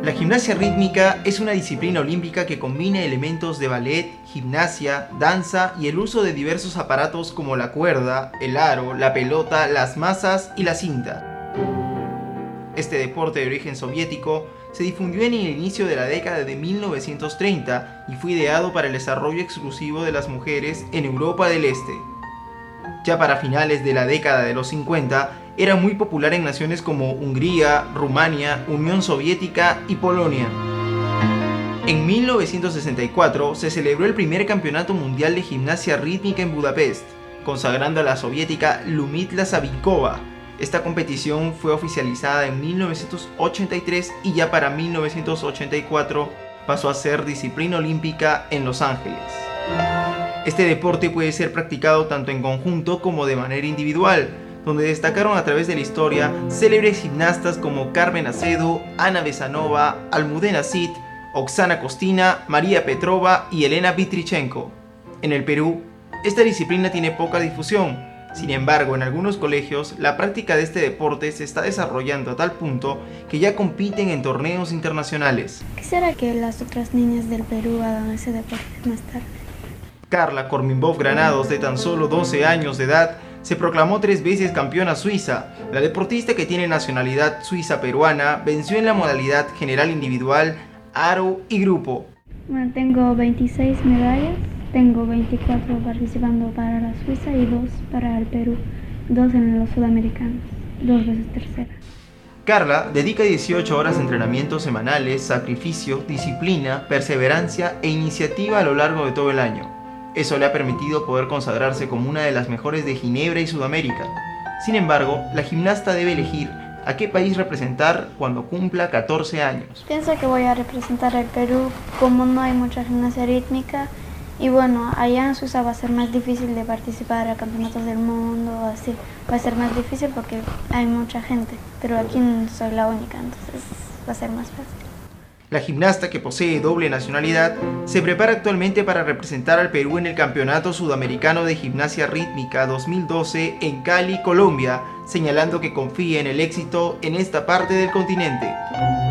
La gimnasia rítmica es una disciplina olímpica que combina elementos de ballet, gimnasia, danza y el uso de diversos aparatos como la cuerda, el aro, la pelota, las masas y la cinta. Este deporte de origen soviético se difundió en el inicio de la década de 1930 y fue ideado para el desarrollo exclusivo de las mujeres en Europa del Este. Ya para finales de la década de los 50, era muy popular en naciones como Hungría, Rumania, Unión Soviética y Polonia. En 1964 se celebró el primer campeonato mundial de gimnasia rítmica en Budapest, consagrando a la soviética Lyudmila Savinkova. Esta competición fue oficializada en 1983 y ya para 1984 pasó a ser disciplina olímpica en Los Ángeles. Este deporte puede ser practicado tanto en conjunto como de manera individual, donde destacaron a través de la historia célebres gimnastas como Carmen Acedo, Ana Besanova, Almudena Cid, Oksana Kostina, María Petrova y Elena Vitrichenko. En el Perú, esta disciplina tiene poca difusión. Sin embargo, en algunos colegios, la práctica de este deporte se está desarrollando a tal punto que ya compiten en torneos internacionales. Quisiera que las otras niñas del Perú hagan ese deporte más tarde. Carla Korminbov Granados, de tan solo 12 años de edad, se proclamó 3 veces campeona suiza. La deportista, que tiene nacionalidad suiza-peruana, venció en la modalidad general individual, aro y grupo. Bueno, tengo 26 medallas, tengo 24 participando para la Suiza y 2 para el Perú, 2 en los sudamericanos, 2 veces tercera. Carla dedica 18 horas de entrenamientos semanales, sacrificio, disciplina, perseverancia e iniciativa a lo largo de todo el año. Eso le ha permitido poder consagrarse como una de las mejores de Ginebra y Sudamérica. Sin embargo, la gimnasta debe elegir a qué país representar cuando cumpla 14 años. Pienso que voy a representar al Perú, como no hay mucha gimnasia rítmica. Y bueno, allá en Suiza va a ser más difícil de participar a campeonatos del mundo, así. Va a ser más difícil porque hay mucha gente, pero aquí soy la única, entonces va a ser más fácil. La gimnasta, que posee doble nacionalidad, se prepara actualmente para representar al Perú en el Campeonato Sudamericano de Gimnasia Rítmica 2012 en Cali, Colombia, señalando que confía en el éxito en esta parte del continente.